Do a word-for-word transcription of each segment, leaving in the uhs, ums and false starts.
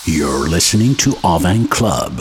You're listening to Avan Club.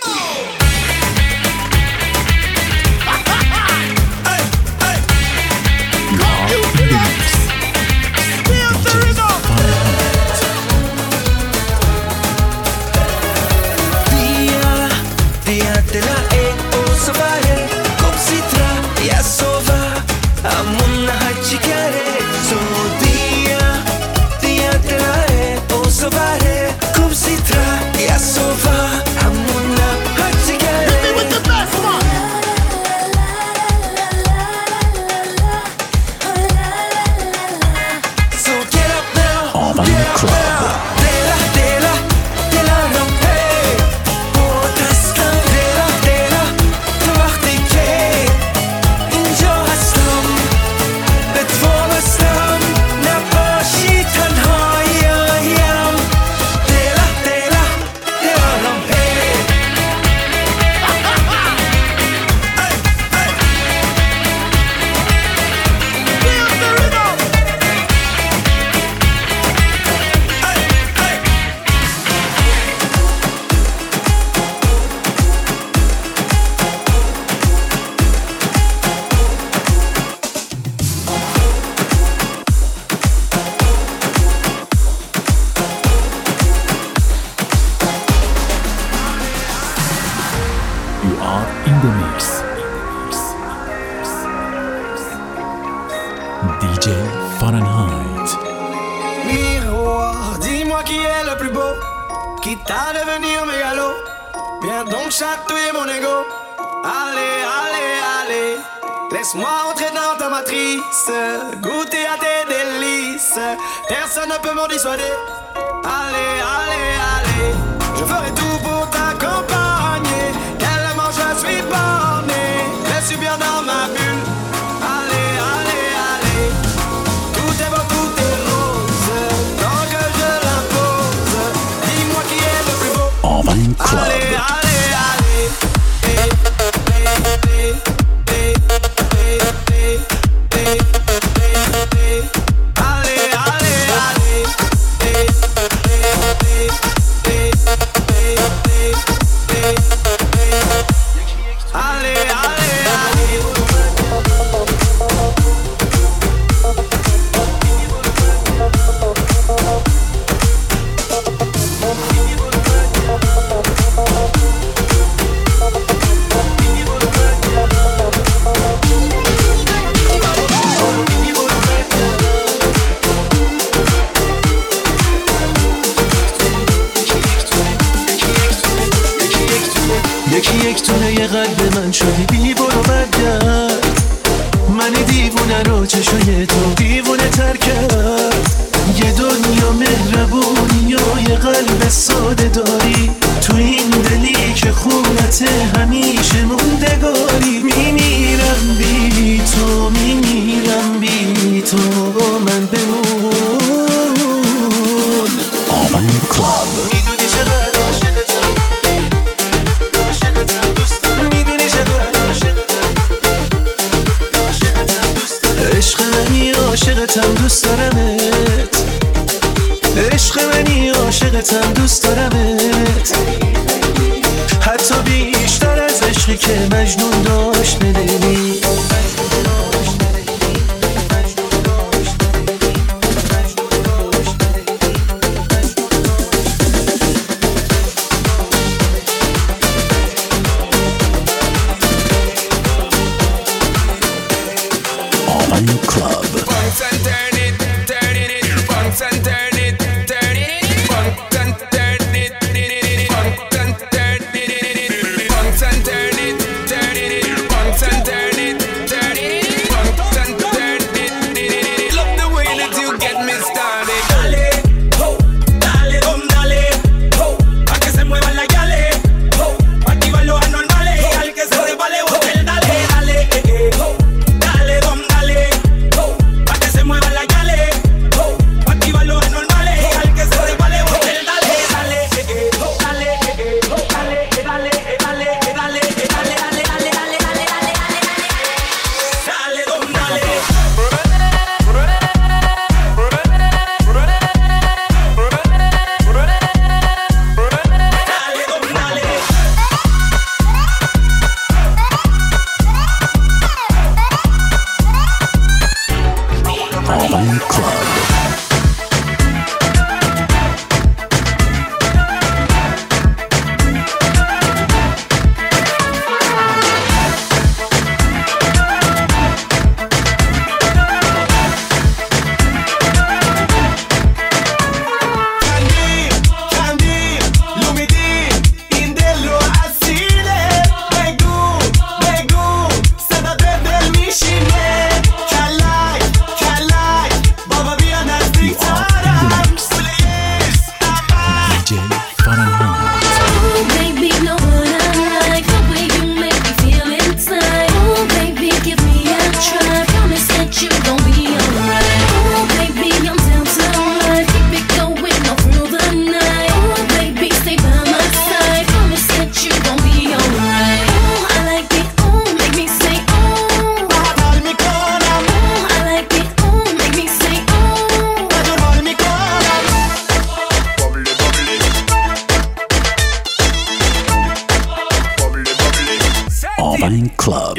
Personne ne peut m'en dissuader. Allez, allez, allez. Je ferai tout pour t'accompagner. Tellement je suis borné. Je suis bien dans ma bulle. Allez, allez, allez. Tout est beau, tout est rose. Tant que je l'impose. Dis-moi qui est le plus beau. Avan Club. Allez, allez, allez. Eh, eh, eh, eh, eh, eh, eh, eh. یک تونه یه قلب من شدی بی برو برگرد من دیوونه رو چشای تو دیوونه تر کرد یه دنیا مهربونی و یه قلب ساده داری تو این دلی که خونت همیشه موندگاری میمیرم بی تو میمیرم بی تو من بمون Avan Club. میدونی چقدر عاشقتم عشق منی عاشقتم دوست دارمت عشق منی عاشقتم دوست دارمت حتی بیشتر از عشقی که مجنون داشت بدلی Club. Punks and turn it, turn it, punks and turn it, turn it, punks and turn it, punks and turn it, punks and turn it, turn it, punks and turn it.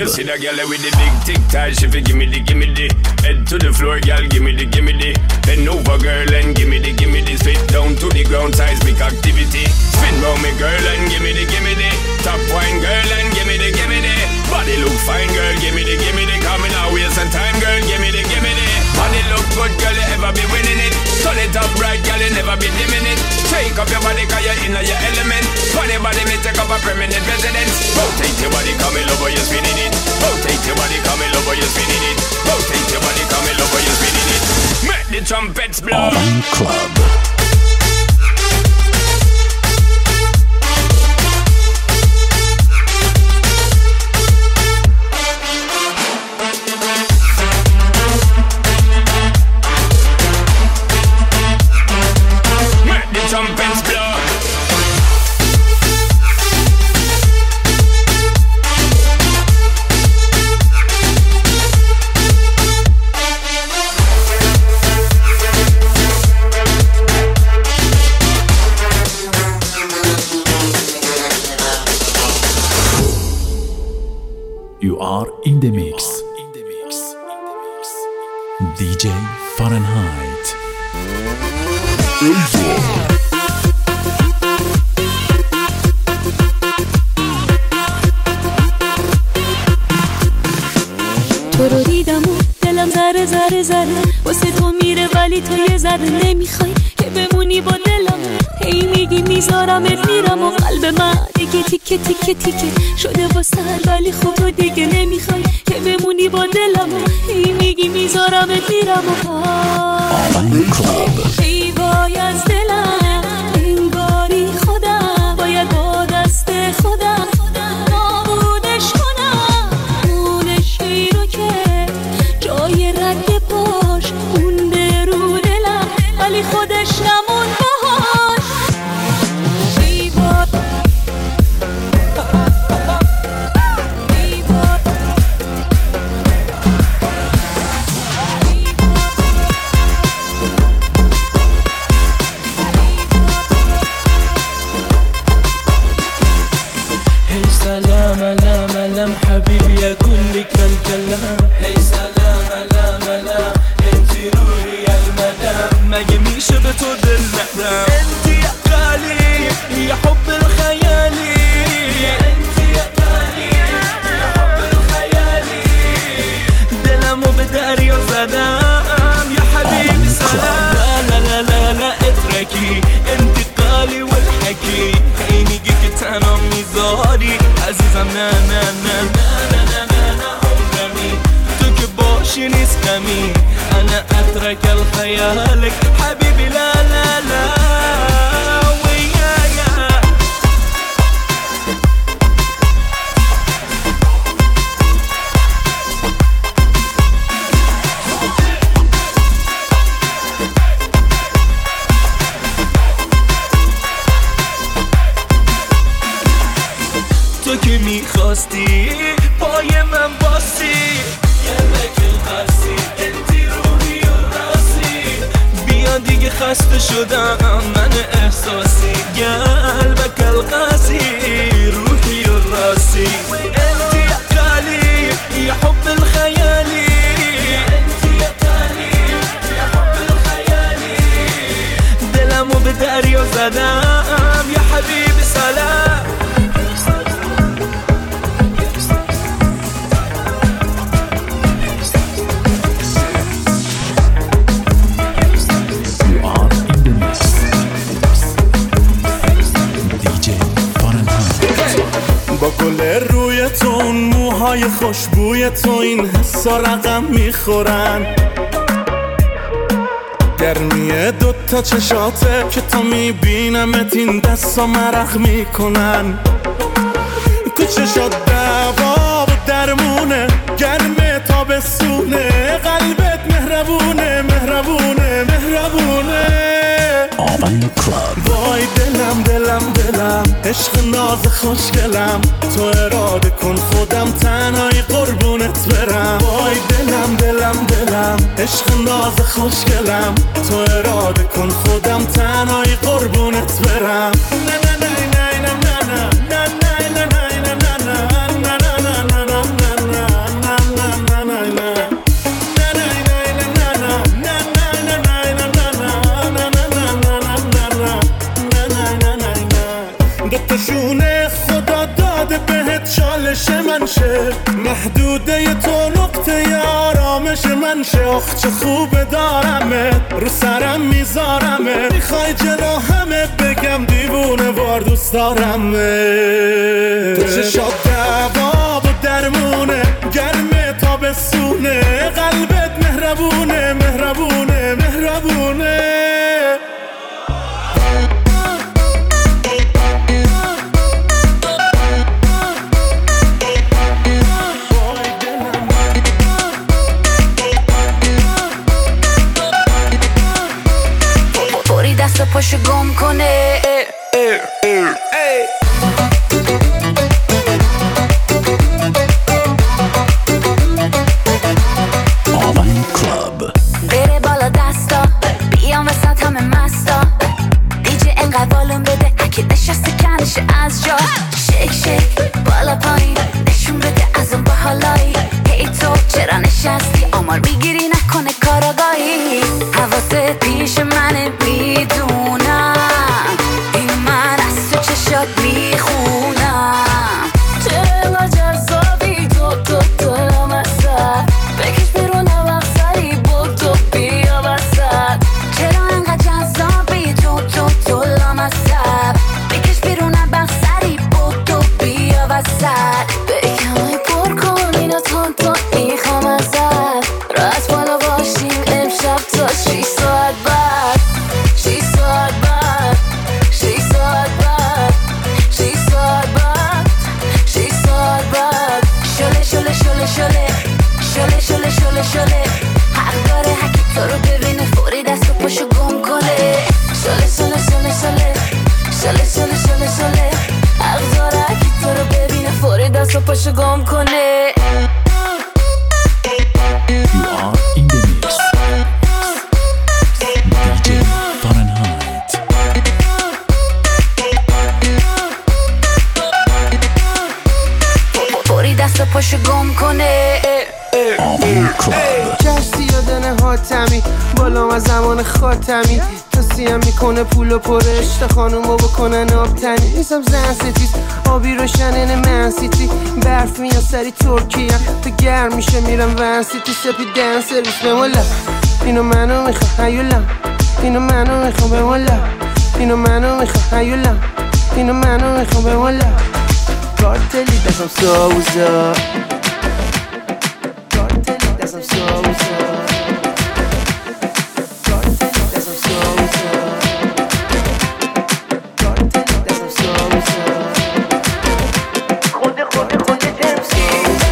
You see that girl with the big tic tac, she fi gimme the, gimme the. Head to the floor, girl, gimme the, gimme the. Bend over, girl, and gimme the, gimme the. Spit down to the ground, seismic activity. Spin round me, girl, and gimme the, gimme the. Top wine, girl, and gimme the, gimme the. Body look fine, girl, gimme the, gimme the. Coming out, waste some time, girl, gimme the, gimme the. Body look good, girl, you ever be winning it. Turn it up right, girl, you never be dimming it. Take up your body, cause you're in your element. Funny body, me take up a permanent residence. Rotate your body, come in over, you're spinning it. Rotate your body, come in over, you're spinning it. Rotate your body, come in over, you're spinning it. Make the trumpets blow. Avant Club. Trumpets blow. You are in the mix. دی جی Fahrenheit. تو رو دیدم و دلم ذره ذره ذره واسه تو میره ولی تو یه ذره نمیخوای که بمونی با دلم. هی میگی میذارمت میرم و قلب من دیگه تیکه تیکه تیکه شده با سر ولی خب تو دیگه نمیخوای که بمونی با دلم. هی میگی میذارمت میرم و Avant Club. ای وای از دلم انگاری خودم باید با دست خودم نابودش کنم. اونش ای رو که جای رد پاش مونده رو دلم ولی خودش نمون باهاش. ای وای ای وای هي سلام لا ملام حبيبي يا كل كالكلام. هي سلام لا ملام انتي روحي يا المدام. مگه میشه به تو دل ندم؟ انتي يا غالي يا حب الخيالي. انتي يا غالي يا حب الخيالي. دلمو به دریا زدم يا حبيبي سلام. لا لا لا لا اتركي انتي غالي والحكي. هي میگی که تنها میذاری عزیزم. نه نه نه نه نه نه نه عمرمی تو که باشی نیست غمی. انا اترك الخيالك حبيبي لا لا لا ويايا. تو که میخواستی پای من باسی یه مکل قاسی انتی روحی و راسی. بیا دیگه خسته شدم من احساسی. قلبك القاسي روحي الراسي. انتي يا غالي يا حب الخيالي. انتي يا غالي يا حب الخيالي. دلمو به دریا زدم يا حبيبي سلام. You are in the mix. دی جی Fahrenheit. با گل روی تو اون موهای خوشبوی تو این حسا رقم میخورن. گرمیه دوتا چشاته که تا میبینمت این دستا مرخ میکنن. تو چشات دوا و درمونه گرمه تابستونه. قلبت مهربونه مهربونه مهربونه. Avant Club. وای دلم دلم دلم عشق ناز خوشگلم. تو اراده کن خودم تنهایی قربونت برم. وای دلم دلم دلم عشق ناز خوشگلم. تو اراده کن خودم تنهایی قربونت برم. نه نه نه نه نه نه نه نه نه نه نه نه نه نه نه نه نه دوتاشونه خدا داده بهت چالش من شه، محدوده تو نقطه آرامش من شه. آخ چه خوبه دارمه رو سرم میذارمه، میخوای جلو همه بگم دیوونه وار دوست دارمه. تو چشات دوا و درمونه، گرمه تابستونه، قلبت مهربونه مهربونه مهربونه. دست پاشو گم کنه. آمن کلاب بره بالا دستا، بیام وسط همه مستا، دیجه انقدر والون بده اگه نشسته کنش از جا. شیک شیک بالا پایین نشون بده از اون باحالایی. هی تو چرا نشستی آمار میگیری نکنه کاراگاهی. حواست پیش منه میدونم، این من از تو چشات میخونم. چرا جذابی تو تو تو لامصب، بکش بیرون وقت سری بود تو بیا وسط. چرا انقدر جذابی تو تو تو لامصب، بکش بیرون وقت سری بود تو بیا وسط. بکمه پر کن اینو تون تون میخوام ازت، راست بالا باشیم امشب تا شیش ساعت بعد. شیش ساعت بعد شیش ساعت بعد شیش ساعت بعد شیش ساعت بعد. شله شله شله شله شله شله شله شله حق داره هکی تو رو ببینه فوری دست و پاشو گم کنه. شله شله شله شله شله شله شله شله حق داره هکی تو رو ببینه فوری دست و پاشو گم کنه. You are in the mix دی جی فارنهایت. فوری دست و پاشو گم کنه. آمن کلاب کشتی یادن حاتمی بالام از زمان خاتمی، تا سیم میکنه پول و پرش تا خانومو بکنن آبتنی. نیستم زن ستیز آبی روشنن من سیتی، برف میان سری ترکیه تا گرم میشه میرم ون سیتی. سپیدن سرویس بمولا اینو منو میخوام هیولا، اینو منو میخوام بمولا، اینو منو میخوام هیولا، اینو منو میخوام بمولا. کارتلی دستم ساوزا، کارتلی دستم ساوزا، کارتلی دستم ساوزا، کارتلی دستم ساوزا. خود خود خود جنسی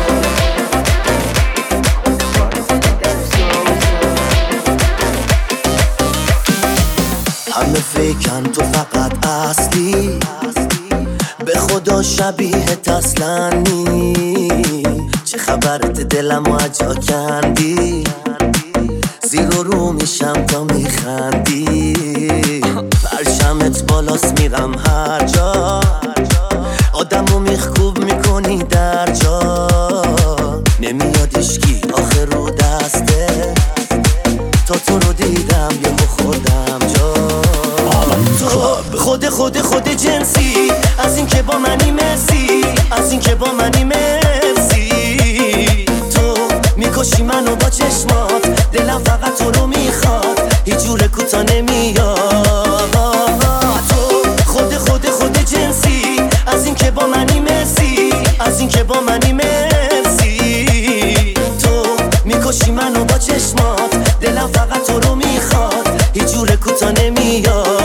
همه فکرن تو فقط اصلی، به خدا شبیهت اصلا نی. چه خبرت دلم و اجا کندی، زیر و رو میشم تا میخندی. پرشمت بالاست میرم هر جا، آدمو میخکوب میکنی در جا. نمیاد اشکی آخر رو دسته، تا تو رو دیدم یه خودم جا. تو خود خود خود جنسی، از این که با منی مرسی، از این که با منی مرسی. تو میکشی منو با چشمات، دلم فقط تو رو میخواد، هیچ جور کوتا نمیاد. تو خود خود خود جنسی، از این که با منی مرسی، از این که با منی مرسی. تو میکشی منو با چشمات، دلم فقط تو رو میخواد، هیچ جور کوتا نمیاد.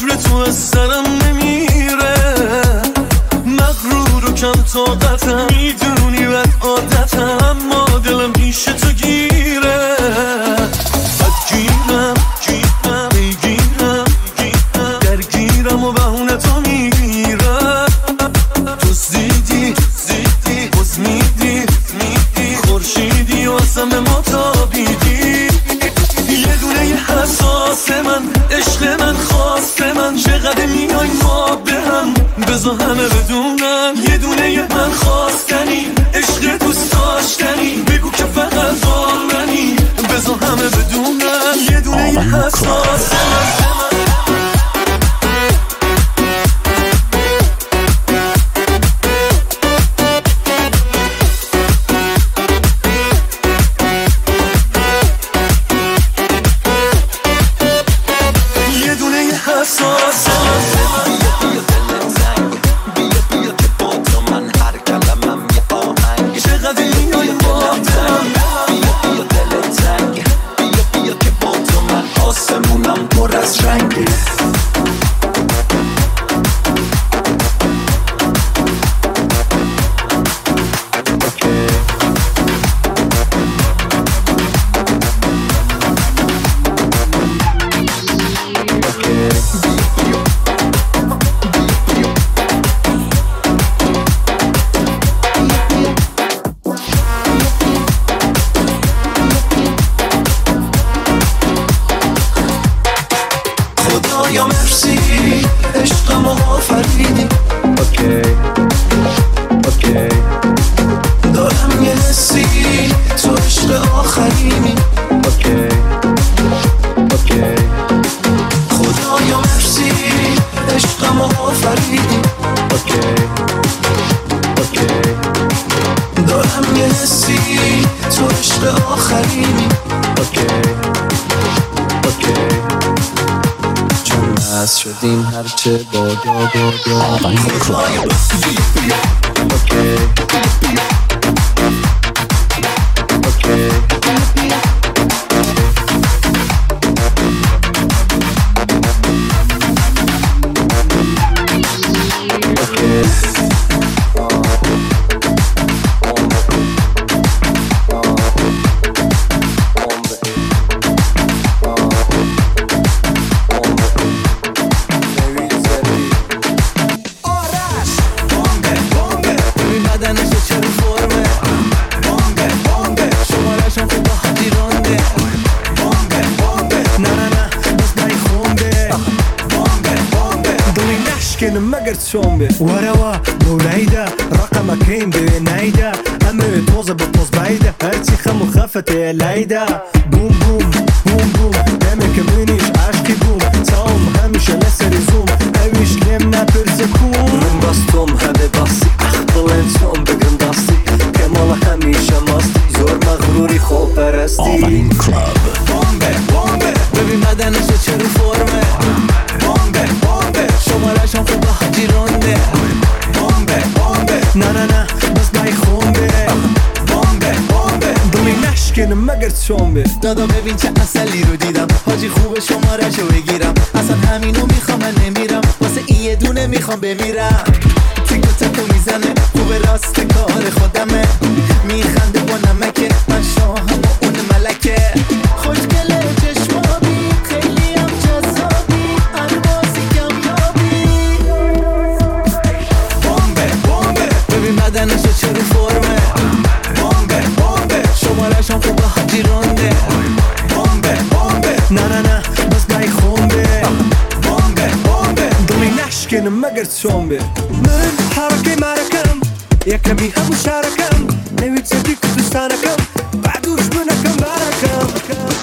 نور تو از سرم نمیره، مغرور و کم طاقتم، میدونی بد عادتم، اما دلم پیش تو گیره. بدگیرم گیرم میگیرم گیرم درگیرم و بهونه تو میگیرم. تو زیدی زیدی بز میدی میدی خورشیدی و اصلا ما تابیدی. یه دونه یه حساس من عشق من خواست من، چقدر میای ما به هم بذار همه بدونن. یه دونه یه من خواستنی عشق دوست داشتنی، بگو که فقط با منی بذار همه بدونن. یه دونه یه حساس من. شدیم هرچه بادا بادا آبان کلاب. وروا بوليدا رقمك كين بنايدا أمي توزة بطوز بعيدة هرتي خم وخافة ليدا بوم بوم بوم بوم دامك منيش عاشقي بوم تاوم هميشة لسري زوم أويش لمنا برزكوم من بستوم هبه باسي أخبلن توم بقرم داستي كمال هميشة ماستي زور مغروري خوب برستي آبان كلاب. بومبه بومبه ببین بدنشو چرو فرمه بومبه بومبه شمارشم خوبه حاجی رونده بومبه بومبه نه نه نه بس بای خونده بومبه بومبه دلی نشکنه مگر چونبه دادا ببین چه اصلی رو دیدم حاجی خوبه شمارشو بگیرم اصلا همینو میخوام من نمیرم واسه این یه دونه میخوام بمیرم تیکو تکو میزنه خوبه راست کار خودمه میخنده با نمکه من شاهم و اون ملکه خوشگله چشمابی خیلی هم جذابی البازی کمیابی بومبه بومبه ببین بدنشو چرو فرمه بومبه بومبه شمارشم خوبه حاجی رونده بومبه بومبه نه نه نه بس بای خونده بومبه بومبه دلی نشکنه مگر چونبه من حرکه مرکم یکمی هم شرکم نوید سدی که دوستانکم بعدوش منکم برکم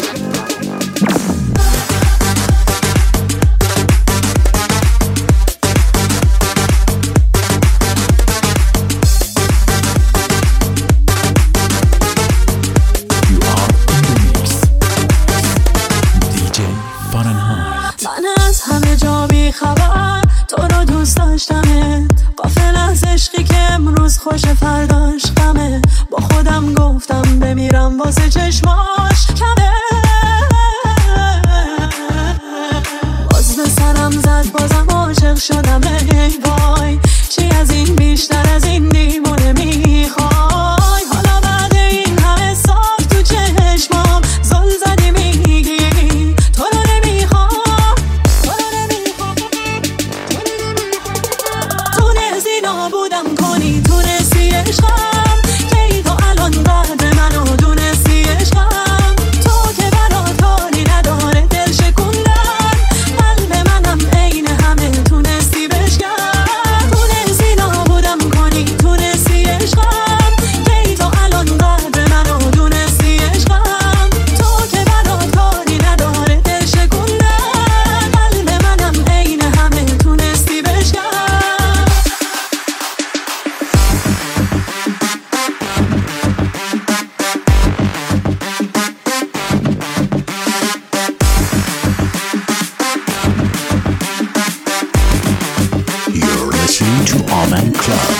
خوش فرداش غمه با خودم گفتم بمیرم واسه چشماش کمه باز به سرم زد با عاشق شدم ای وای، چی از این بیشتر از این دیوونه میخوای؟ حالا بعد این همه سال تو چشمام زل زدی میگی تو رو نمیخوام، تو رو نمیخوام، تونستی نابودم کنی، تونستی عشقم کی تو الان بعد منو دونستی عشقم، تو که برات حالی نداره دل شکوندن، قلب منم عین همه تونستی بشکن، تونستی نابودم کنی، تونستی عشقم کی تو الان بعد منو دونستی عشقم، تو که برات حالی نداره دل شکوندن، قلب منم عین همه تونستی بشکن. You're listening to Alman Club.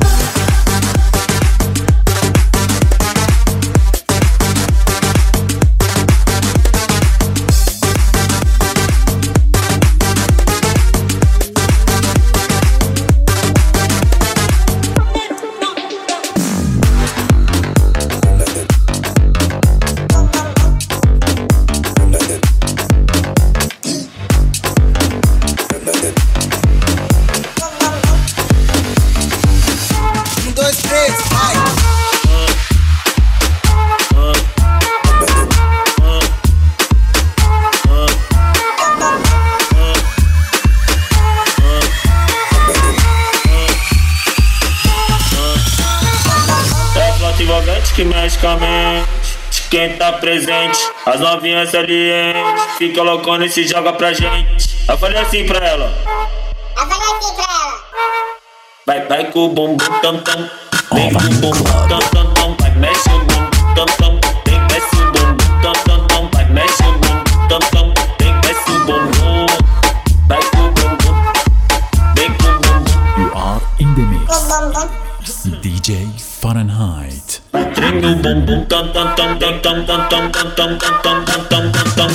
Que mexe com a mente, quem tá presente, as novinhas salientes, fica loucona e se joga pra gente. Eu falei assim pra ela, eu falei assim pra ela, vai, vai com o bumbum tam tam, vem com o bumbum tam tam tam, vai mexe o bumbum tam tam, vem mexe o bumbum tam tam tam, vai mexe o bumbum tam tam, vem mexe o bumbum, vai com o bumbum, vem com o bumbum. You are in the mix. D J Fahrenheit. Ring o bumbum tam tam tam tam tam tam tam tam tam tam tam tam tam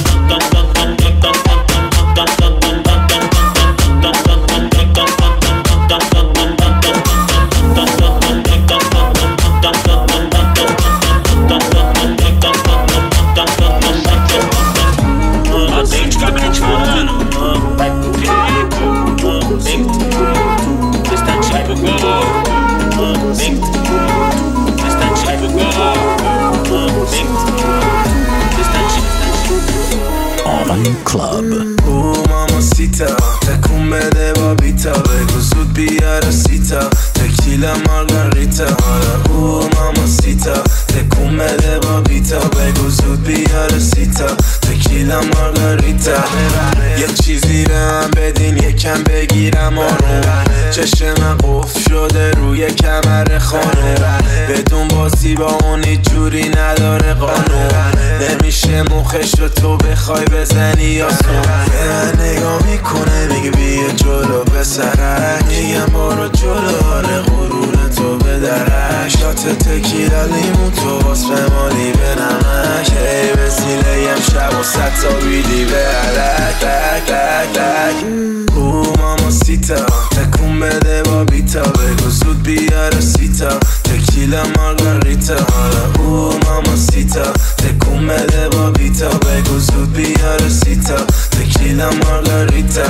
autenticamente mano, vai pro perigo, vem bastante vai pro gol, vem bastante vai pro gol, vem bastante Alman Club. Oh mamacita, تکون بده با بیتا، بگو زود بیاره سیتا، تکیلا مارگاریتا. Oh mamacita, تکون بده با بیتا، بگو زود بیاره سیتا، تکیلا مارگاریتا. یه چیزی به من بدین یکم بگیرم آروم، چشم قفل شده روی کمر خانم، بدون بازی با اون هیچ جوری نداره قانون، نمیشه مخش رو تو بخوای بزنی یا سون. به من نگاه میکنه میگه بیا جلو بسرک، میگم برو جلو آره غرور تو بدرک، شات تکیلا لیمون تو باز به مالی به نمک، ای بسیلیم شب و ست تا بیدی به علک لک لک لک. او ماماسیتا تکون بده با بیتا، بگو زود بیاره سیتا، تکیلا مارگاریتا. او ماماسیتا تکون بده با بیتا، بگو زود بیاره سیتا، تکیلا مارگاریتا.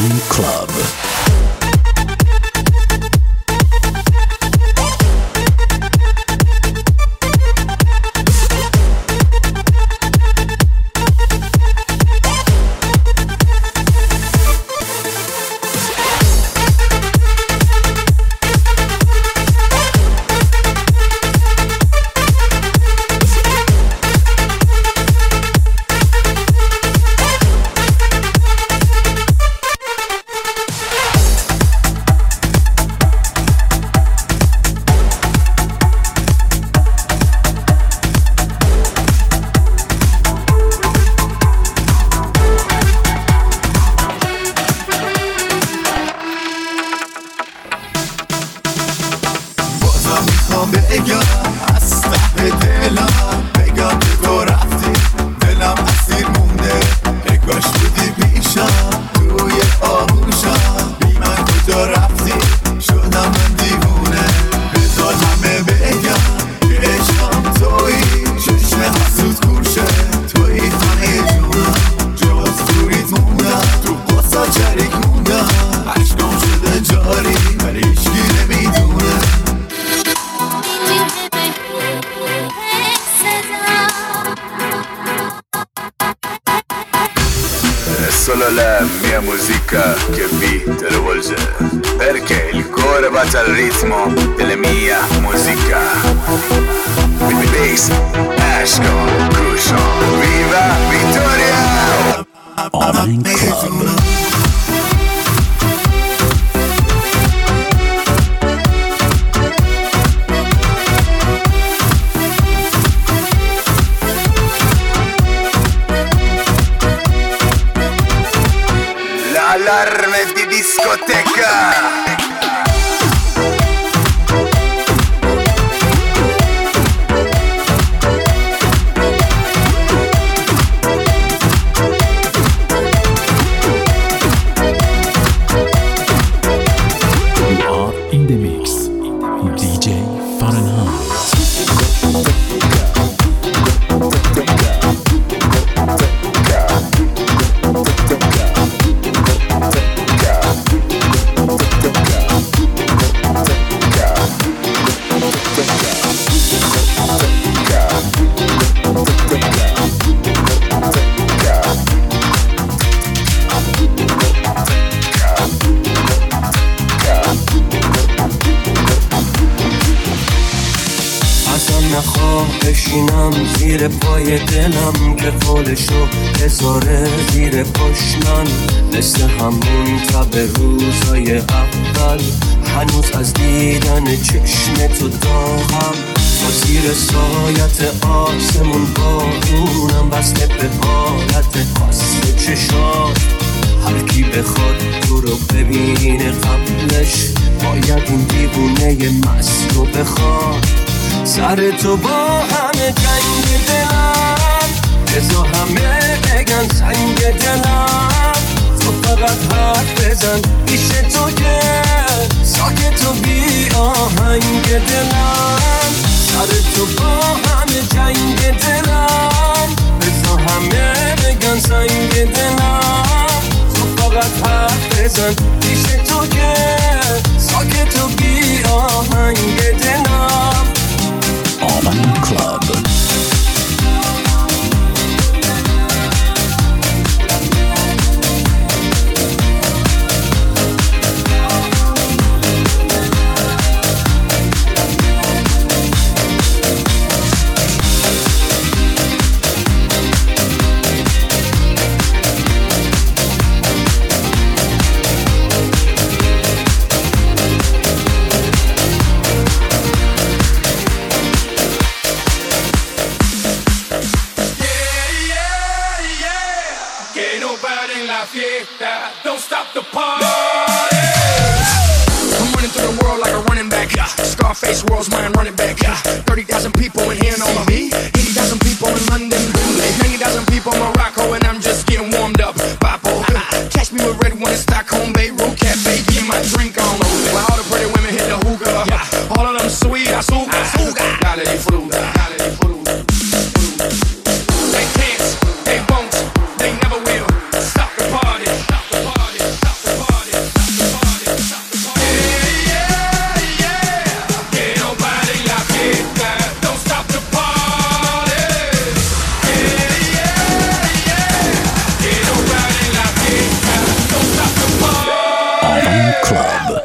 Urban Club. Solo la mia musica che vi travolge, perché il cuore batte al ritmo della mia musica. Bass, Ashko, Cushion, viva Vittoria! Urban Club. Allarme di discoteca. You are in the mix. D J Fahrenheit. بشینم زیر پای دلم که خودشو بذاره زیر پشتم، مثل همون تب روزای اول هنوز از دیدن چشم تو داغم. تا زیر سایت آسمون بارونم بسته به حالت خاص چشات. هر کی بخواد تو رو ببینه قبلش باید این دیوونه مست رو بخواد. سر تو با همه جنگ دلم، بزا همه بگن سنگ دلم. تو فقط حرف بزن پیش تو که ساکت و بی آهنگ دلم. سر تو با همه جنگ دلم، بزا همه بگن سنگ دلم. تو فقط حرف بزن پیش تو که ساکت و بی آهنگ دلم. Urban Club. Don't stop the party. I'm running through the world like a running back. Scarface, world's mine, running back. thirty thousand people in here in all of me. eighty thousand people in London. ninety thousand people in Morocco, and I'm just getting warmed up. Papo, catch me with red one in Stockholm, Beirut Cafe, get my drink on. While all the pretty women hit the hookah, all of them sweet, azúcar, azúcar. Dale di fruta, dale di fruta. They can't, they won't, they never will stop the party. Stop the party, stop the party. Club.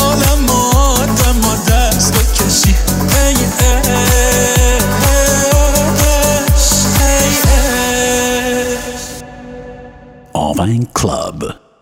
از عالم آدم و دست بکشی. ای ای Irvine Club.